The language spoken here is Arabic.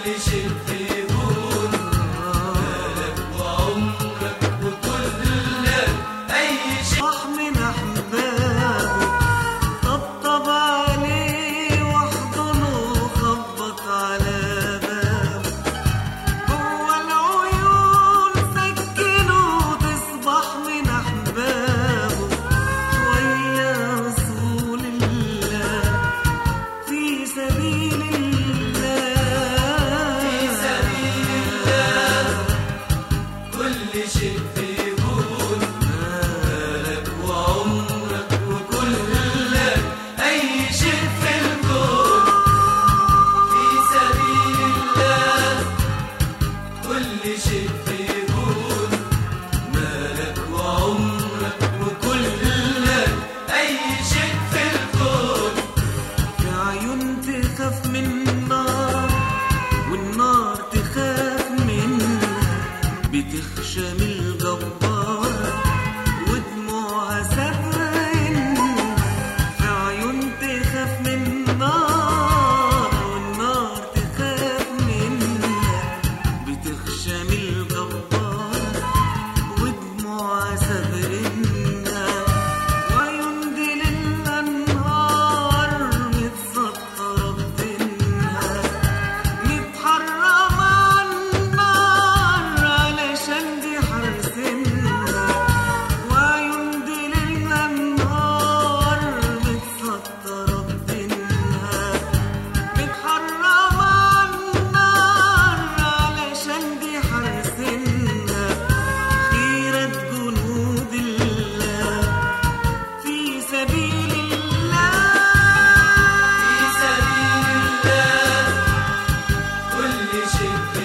شيء فيهون مالك وعمرك وكلك أي شيء. راح من أحبابه طبطب عليه واحضنه وخبط على بابه، جوا العيون سكنه تصبح من أحبابه ويا رسول الله في سبيل كل شيء فيهون مالك وعمرك وكلك أي شيء في الكون في سبيل الله. كل شيء فيهون مالك وعمرك وكلك أي شيء في الكون. في عيون تخاف من النار والنار تخاف منها، بتخشى من الجبار ودموعها سابقينها. في عيون تخاف من النار والنار تخاف منها، بتخشى من الجبار ودموعها سابقينها. وعيون دي للأنهار متسطرة بدينها، متحرمة عالنار علشان دي حارسينها. وعيون دي للأنهار متسطرة بدينها، متحرمة عالنار علشان دي حارسينها. خيرة جنود الله في سبيل الله في سبيل الله. كل شيء